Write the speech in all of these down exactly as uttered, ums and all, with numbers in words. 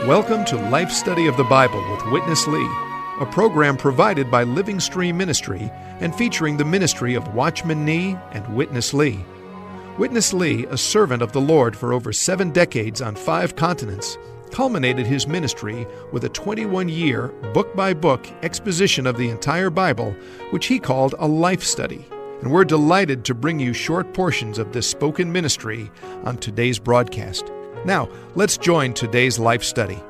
Welcome to Life Study of the Bible with Witness Lee, a program provided by Living Stream Ministry and featuring the ministry of Watchman Nee and Witness Lee. Witness Lee, a servant of the Lord for over seven decades on five continents, culminated his ministry with a twenty-one-year, book-by-book exposition of the entire Bible, which he called a life study. And we're delighted to bring you short portions of this spoken ministry on today's broadcast. Now, let's join today's life study.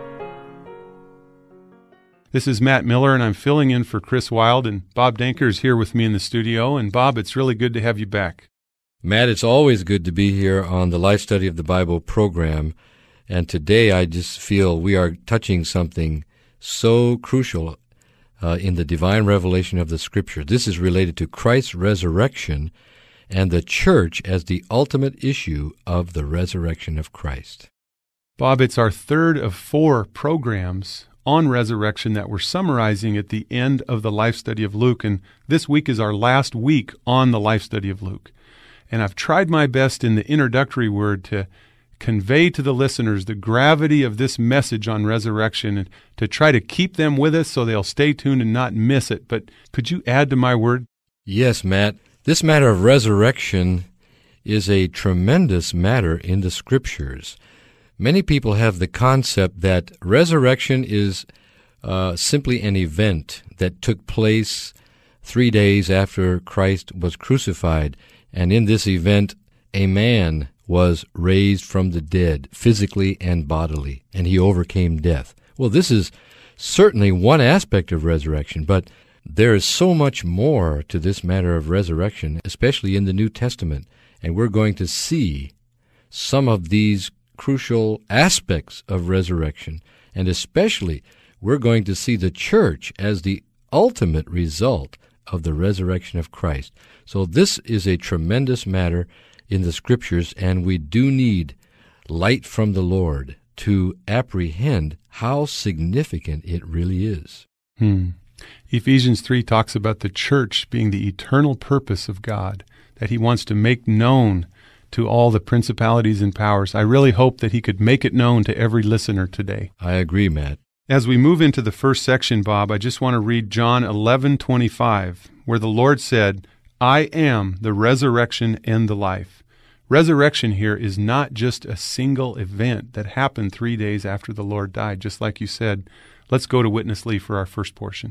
This is Matt Miller, and I'm filling in for Chris Wild, and Bob Danker is here with me in the studio. And Bob, it's really good to have you back. Matt, it's always good to be here on the Life Study of the Bible program, and today I just feel we are touching something so crucial uh, in the divine revelation of the Scripture. This is related to Christ's resurrection and the church as the ultimate issue of the resurrection of Christ. Bob, it's our third of four programs on resurrection that we're summarizing at the end of the Life Study of Luke, and this week is our last week on the Life Study of Luke. And I've tried my best in the introductory word to convey to the listeners the gravity of this message on resurrection and to try to keep them with us so they'll stay tuned and not miss it. But could you add to my word? Yes, Matt. This matter of resurrection is a tremendous matter in the Scriptures. Many people have the concept that resurrection is uh, simply an event that took place three days after Christ was crucified, and in this event, a man was raised from the dead, physically and bodily, and he overcame death. Well, this is certainly one aspect of resurrection, but there is so much more to this matter of resurrection, especially in the New Testament, and we're going to see some of these crucial aspects of resurrection, and especially we're going to see the church as the ultimate result of the resurrection of Christ. So this is a tremendous matter in the Scriptures, and we do need light from the Lord to apprehend how significant it really is. Hmm. Ephesians three talks about the church being the eternal purpose of God, that He wants to make known to all the principalities and powers. I really hope that He could make it known to every listener today. I agree, Matt. As we move into the first section, Bob, I just want to read John eleven twenty-five, where the Lord said, I am the resurrection and the life. Resurrection here is not just a single event that happened three days after the Lord died, just like you said. Let's go to Witness Lee for our first portion.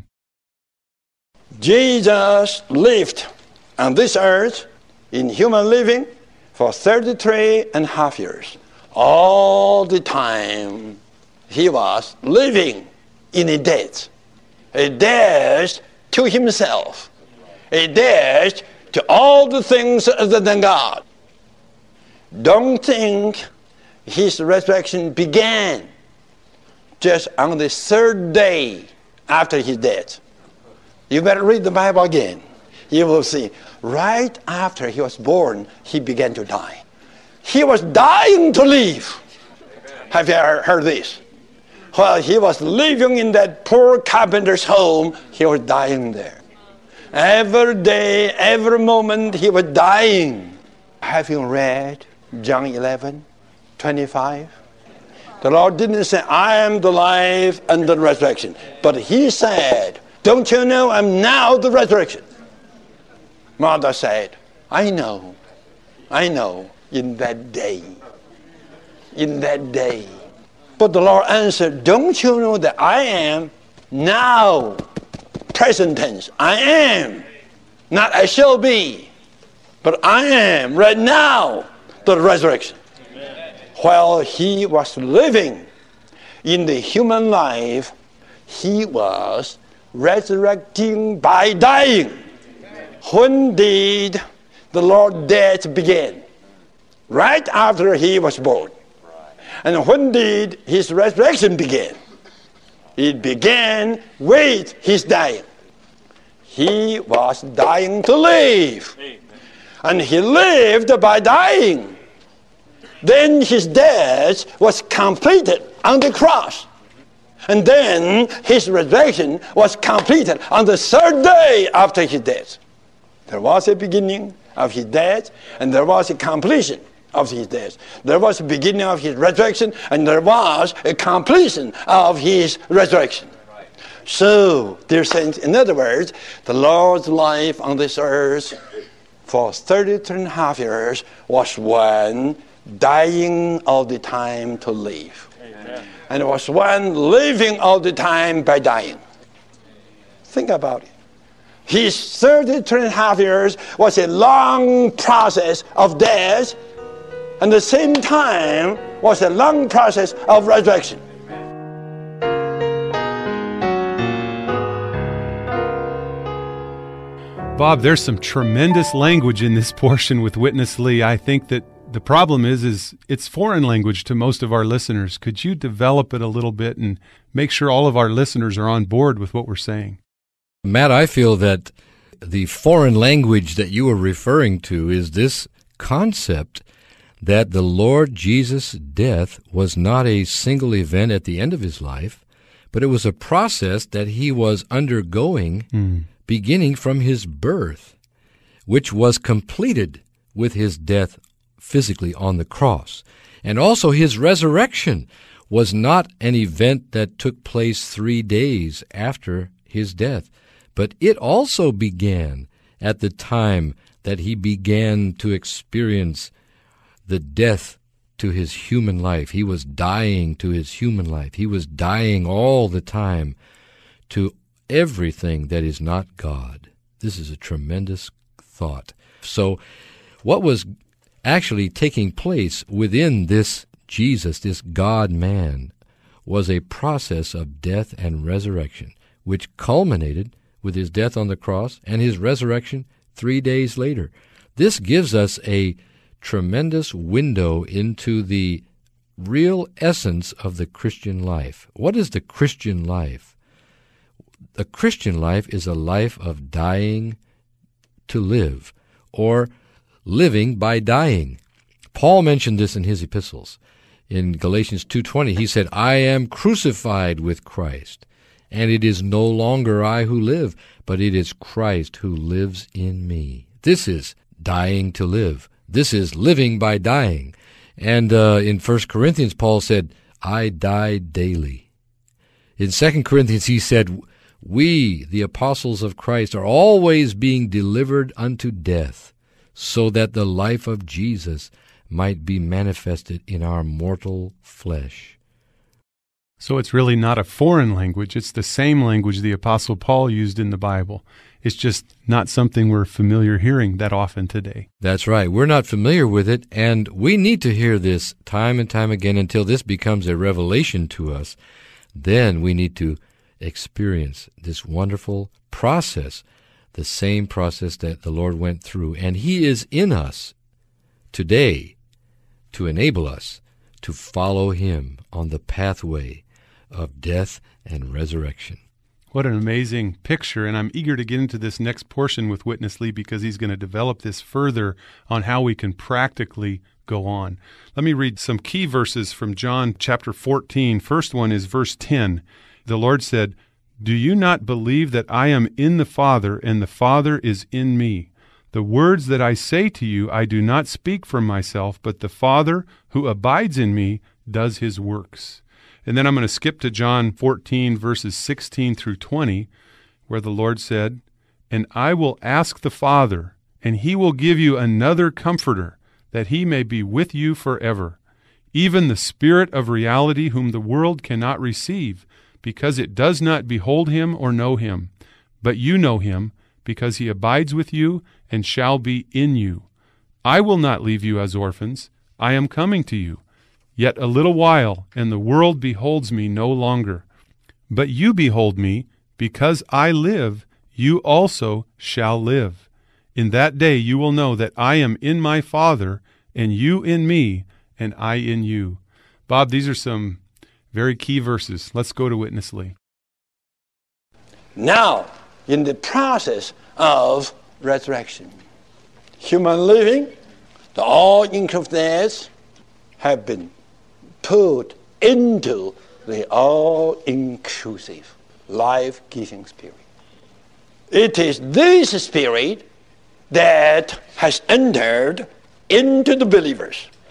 Jesus lived on this earth in human living for thirty-three and a half years. All the time he was living in a death. A death to himself. A death to all the things other than God. Don't think his resurrection began just on the third day after his death. You better read the Bible again. You will see, right after he was born, he began to die. He was dying to live. Have you ever heard this? While he was living in that poor carpenter's home, he was dying there. Every day, every moment, he was dying. Have you read John eleven twenty-five? The Lord didn't say, I am the life and the resurrection. But He said, don't you know I'm now the resurrection? Martha said, I know, I know, in that day, in that day. But the Lord answered, don't you know that I am now, present tense, I am, not I shall be, but I am right now the resurrection. Amen. While he was living in the human life, he was resurrecting by dying. When did the Lord's death begin? Right after he was born. And when did his resurrection begin? It began with his dying. He was dying to live. And he lived by dying. Then his death was completed on the cross. And then his resurrection was completed on the third day after his death. There was a beginning of his death, and there was a completion of his death. There was a beginning of his resurrection, and there was a completion of his resurrection. So, dear saints, in other words, the Lord's life on this earth for thirty-three and a half years was one dying all the time to live. Amen. And it was one living all the time by dying. Think about it. His thirty-three and a half years was a long process of death, and at the same time was a long process of resurrection. Bob, there's some tremendous language in this portion with Witness Lee. I think that the problem is, is it's foreign language to most of our listeners. Could you develop it a little bit and make sure all of our listeners are on board with what we're saying? Matt, I feel that the foreign language that you are referring to is this concept that the Lord Jesus' death was not a single event at the end of his life, but it was a process that he was undergoing mm. beginning from his birth, which was completed with his death physically on the cross. And also his resurrection was not an event that took place three days after his death, but it also began at the time that he began to experience the death to his human life. He was dying to his human life. He was dying all the time to everything that is not God. This is a tremendous thought. So what was actually taking place within this Jesus, this God-man, was a process of death and resurrection, which culminated with his death on the cross and his resurrection three days later. This gives us a tremendous window into the real essence of the Christian life. What is the Christian life? The Christian life is a life of dying to live, or living by dying. Paul mentioned this in his epistles. In Galatians two twenty, he said, I am crucified with Christ, and it is no longer I who live, but it is Christ who lives in me. This is dying to live. This is living by dying. And uh, in First Corinthians, Paul said, I die daily. In Second Corinthians, he said, we, the apostles of Christ, are always being delivered unto death, so that the life of Jesus might be manifested in our mortal flesh. So it's really not a foreign language. It's the same language the Apostle Paul used in the Bible. It's just not something we're familiar hearing that often today. That's right. We're not familiar with it, and we need to hear this time and time again until this becomes a revelation to us. Then we need to experience this wonderful process, the same process that the Lord went through. And He is in us today to enable us to follow Him on the pathway of death and resurrection. What an amazing picture, and I'm eager to get into this next portion with Witness Lee because he's going to develop this further on how we can practically go on. Let me read some key verses from John chapter fourteen. First one is verse ten. The Lord said, Do you not believe that I am in the Father, and the Father is in me? The words that I say to you I do not speak from myself, but the Father who abides in me does His works. And then I'm going to skip to John fourteen, verses sixteen through twenty, where the Lord said, And I will ask the Father, and He will give you another Comforter, that He may be with you forever, even the Spirit of reality whom the world cannot receive, because it does not behold Him or know Him. But you know Him, because He abides with you and shall be in you. I will not leave you as orphans. I am coming to you. Yet a little while, and the world beholds me no longer. But you behold me, because I live, you also shall live. In that day you will know that I am in my Father, and you in me, and I in you. Bob, these are some very key verses. Let's go to Witness Lee. Now, in the process of resurrection, human living, the all-inclusive death, have been put into the all-inclusive, life-giving Spirit. It is this Spirit that has entered into the believers.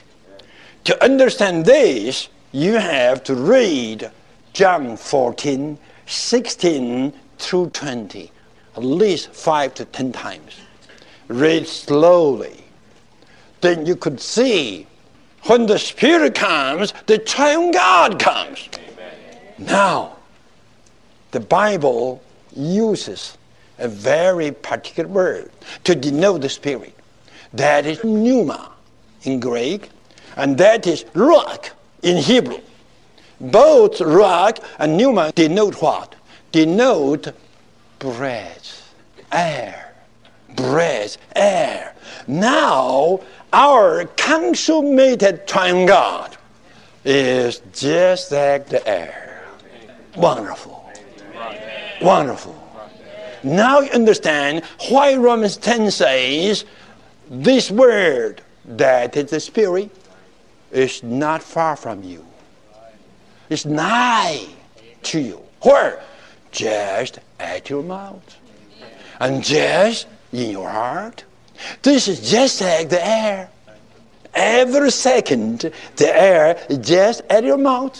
To understand this, you have to read John fourteen, sixteen through twenty, at least five to ten times. Read slowly. Then you could see when the Spirit comes, the triune God comes. Amen. Now, the Bible uses a very particular word to denote the Spirit. That is pneuma in Greek, and that is ruach in Hebrew. Both ruach and pneuma denote what? Denote breath, air, breath, air. Now, our consummated triune God is just like the air. Wonderful. Wonderful. Now you understand why Romans ten says this word, that is the Spirit, is not far from you. It's nigh to you. Where? Just at your mouth. And just in your heart. This is just like the air. Every second, the air is just at your mouth.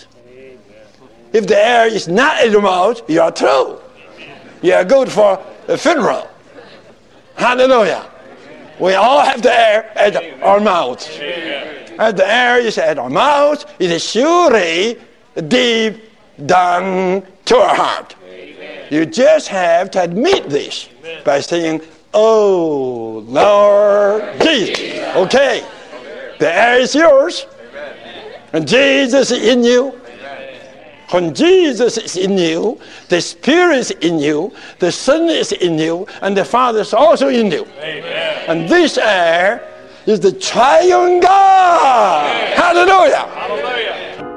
If the air is not at your mouth, you are through. You are good for a funeral. Hallelujah. We all have the air at our mouth. And the air is at our mouth, it is surely deep down to our heart. You just have to admit this by saying, "Oh, Lord Jesus." Okay, the air is yours, and Jesus is in you. When Jesus is in you, the Spirit is in you, the Son is in you, and the Father is also in you. Amen. And this air is the triune God. Amen. Hallelujah. Hallelujah.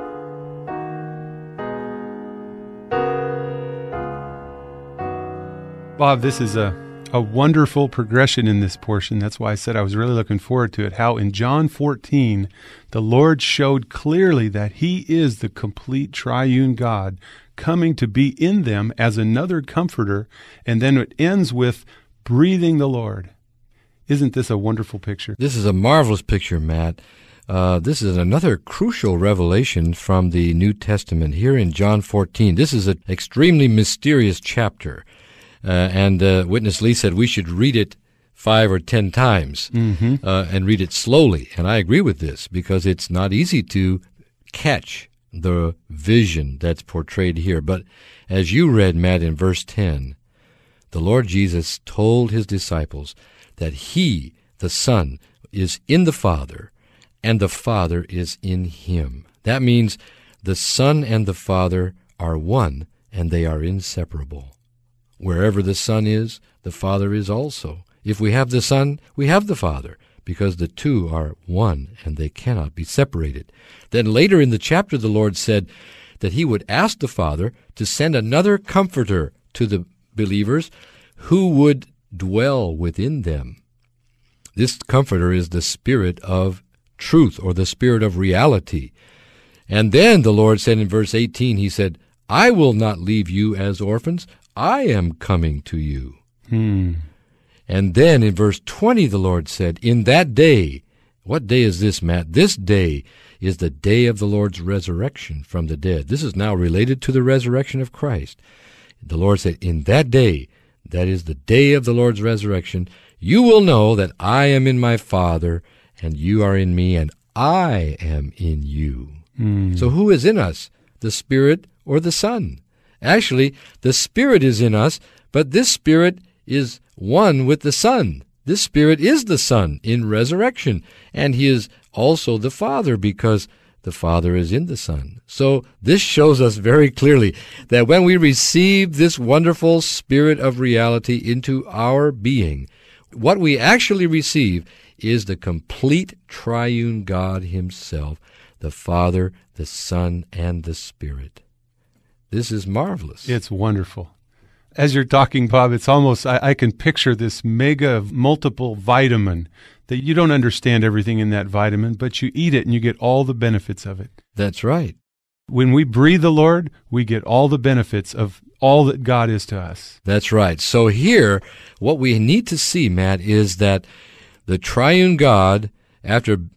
Bob, this is a, a wonderful progression in this portion. That's why I said I was really looking forward to it. How in John fourteen, the Lord showed clearly that He is the complete triune God coming to be in them as another comforter. And then it ends with breathing the Lord. Isn't this a wonderful picture? This is a marvelous picture, Matt. Uh, this is another crucial revelation from the New Testament here in John fourteen. This is an extremely mysterious chapter. Uh, and uh, Witness Lee said we should read it five or ten times mm-hmm. uh, and read it slowly. And I agree with this because it's not easy to catch the vision that's portrayed here. But as you read, Matt, in verse ten, the Lord Jesus told His disciples that He, the Son, is in the Father and the Father is in Him. That means the Son and the Father are one and they are inseparable. Wherever the Son is, the Father is also. If we have the Son, we have the Father, because the two are one and they cannot be separated. Then later in the chapter, the Lord said that He would ask the Father to send another comforter to the believers who would dwell within them. This comforter is the Spirit of truth, or the Spirit of reality. And then the Lord said in verse eighteen, He said, "I will not leave you as orphans. I am coming to you." Hmm. And then in verse twenty, the Lord said, "In that day," what day is this, Matt? This day is the day of the Lord's resurrection from the dead. This is now related to the resurrection of Christ. The Lord said, "In that day," that is the day of the Lord's resurrection, "you will know that I am in my Father, and you are in me, and I am in you." Hmm. So who is in us, the Spirit or the Son? Actually, the Spirit is in us, but this Spirit is one with the Son. This Spirit is the Son in resurrection, and He is also the Father because the Father is in the Son. So this shows us very clearly that when we receive this wonderful Spirit of reality into our being, what we actually receive is the complete triune God Himself, the Father, the Son, and the Spirit. This is marvelous. It's wonderful. As you're talking, Bob, it's almost, I, I can picture this mega multiple vitamin that you don't understand everything in that vitamin, but you eat it and you get all the benefits of it. That's right. When we breathe the Lord, we get all the benefits of all that God is to us. That's right. So here, what we need to see, Matt, is that the triune God, after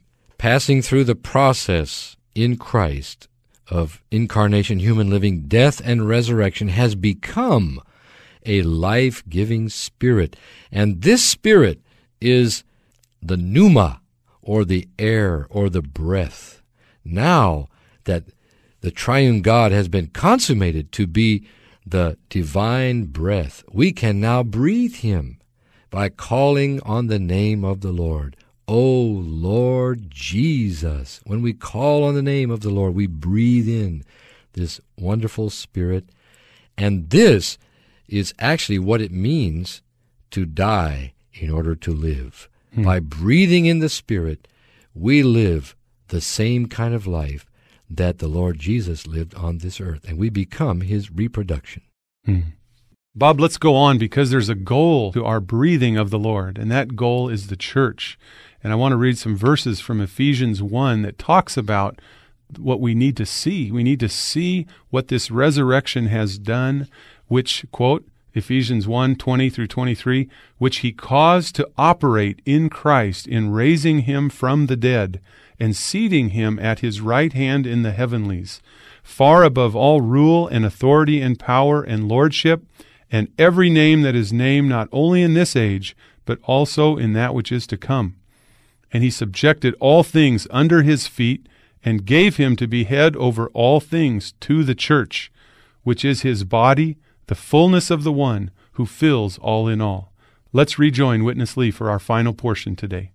passing through the process in Christ of incarnation, human living, death, and resurrection, has become a life-giving spirit. And this spirit is the pneuma, or the air, or the breath. Now that the triune God has been consummated to be the divine breath, we can now breathe him by calling on the name of the Lord. O Lord Jesus. When we call on the name of the Lord, we breathe in this wonderful spirit. And this is actually what it means to die in order to live. Hmm. By breathing in the Spirit, we live the same kind of life that the Lord Jesus lived on this earth, and we become his reproduction. Hmm. Bob, let's go on, because there's a goal to our breathing of the Lord, and that goal is the church. And I want to read some verses from Ephesians one that talks about what we need to see. We need to see what this resurrection has done, which, quote, Ephesians one, twenty through twenty-three, which he caused to operate in Christ in raising him from the dead and seating him at his right hand in the heavenlies, far above all rule and authority and power and lordship, and every name that is named not only in this age, but also in that which is to come. And he subjected all things under his feet, and gave him to be head over all things to the church, which is his body, the fullness of the one who fills all in all. Let's rejoin Witness Lee for our final portion today.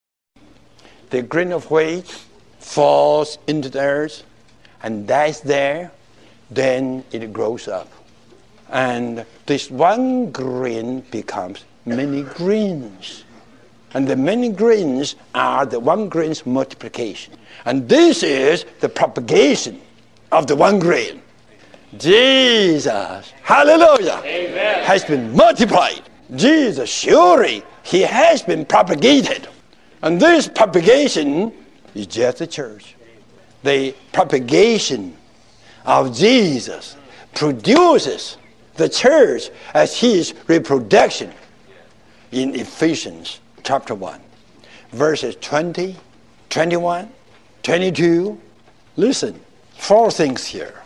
The grain of wheat falls into the earth and dies there, then it grows up. And this one grain becomes many grains. And the many grains are the one grain's multiplication. And this is the propagation of the one grain. Jesus, hallelujah, amen, has been multiplied. Jesus, surely, he has been propagated. And this propagation is just the church. The propagation of Jesus produces the church as his reproduction in Ephesians chapter one, verses twenty, twenty-one, twenty-two. Listen, four things here.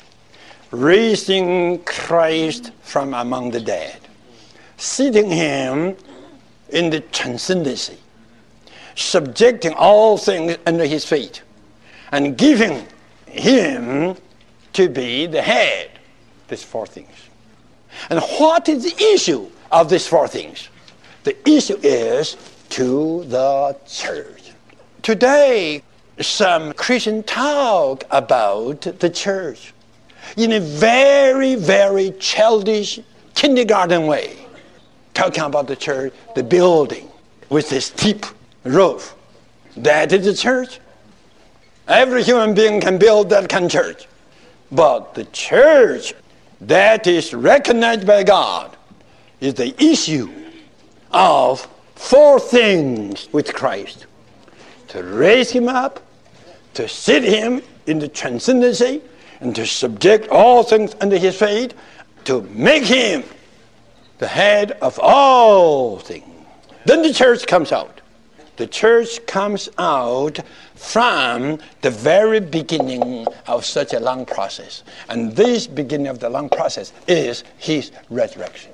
Raising Christ from among the dead, seating him in the transcendency, subjecting all things under his feet, and giving him to be the head. These four things. And what is the issue of these four things? The issue is to the church. Today, some Christians talk about the church in a very, very childish kindergarten way. Talking about the church, the building with the steep roof. That is the church. Every human being can build that kind of church. But the church that is recognized by God is the issue of four things with Christ. To raise him up, to sit him in the transcendency, and to subject all things under his feet, to make him the head of all things. Then the church comes out. The church comes out from the very beginning of such a long process. And this beginning of the long process is his resurrection.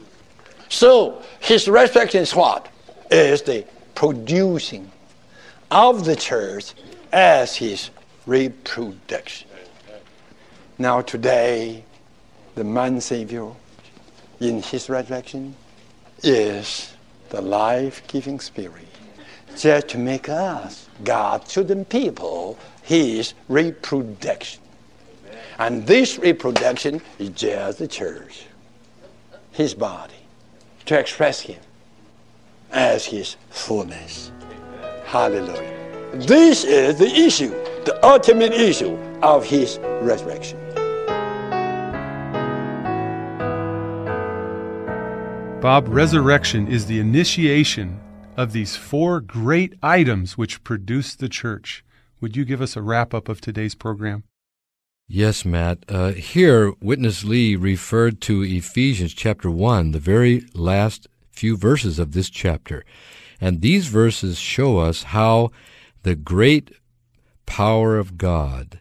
So, his resurrection is what? Is the producing of the church as his reproduction. Now today, the man Savior in his resurrection is the life-giving Spirit, just to make us, God's chosen people, his reproduction. And this reproduction is just the church, his body, to express him as his fullness. Hallelujah. This is the issue, the ultimate issue of his resurrection. Bob, resurrection is the initiation of these four great items which produce the church. Would you give us a wrap-up of today's program? Yes, Matt. Uh, here, Witness Lee referred to Ephesians chapter one, the very last few verses of this chapter. And these verses show us how the great power of God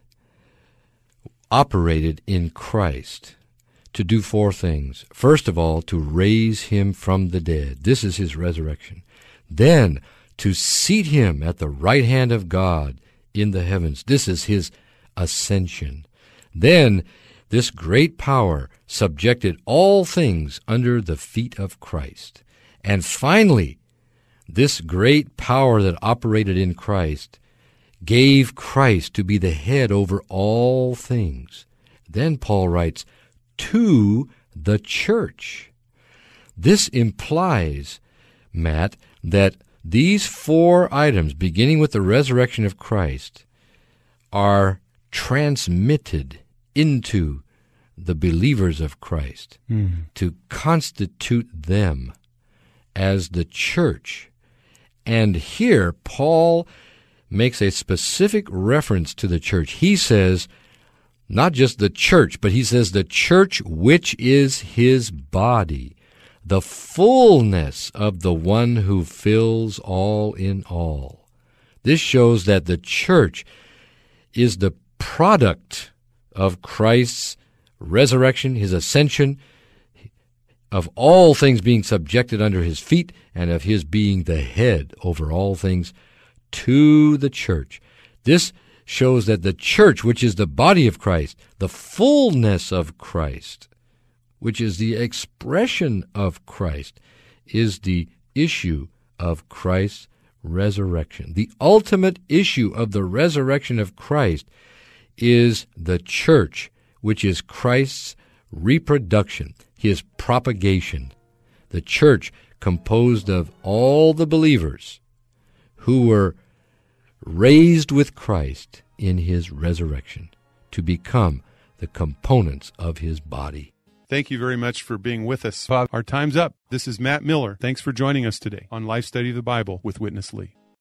operated in Christ to do four things. First of all, to raise him from the dead. This is his resurrection. Then, to seat him at the right hand of God in the heavens. This is his ascension. Then, this great power subjected all things under the feet of Christ. And finally, this great power that operated in Christ gave Christ to be the head over all things. Then Paul writes, to the church. This implies, Matt, that these four items, beginning with the resurrection of Christ, are transmitted into the believers of Christ mm. to constitute them as the church. And here, Paul makes a specific reference to the church. He says, not just the church, but he says the church which is his body, the fullness of the one who fills all in all. This shows that the church is the product of Christ's resurrection, his ascension, of all things being subjected under his feet, and of his being the head over all things to the church. This shows that the church, which is the body of Christ, the fullness of Christ, which is the expression of Christ, is the issue of Christ's resurrection. The ultimate issue of the resurrection of Christ is the church, which is Christ's reproduction, his propagation. The church composed of all the believers who were raised with Christ in his resurrection to become the components of his body. Thank you very much for being with us. Bob, our time's up. This is Matt Miller. Thanks for joining us today on Life Study of the Bible with Witness Lee.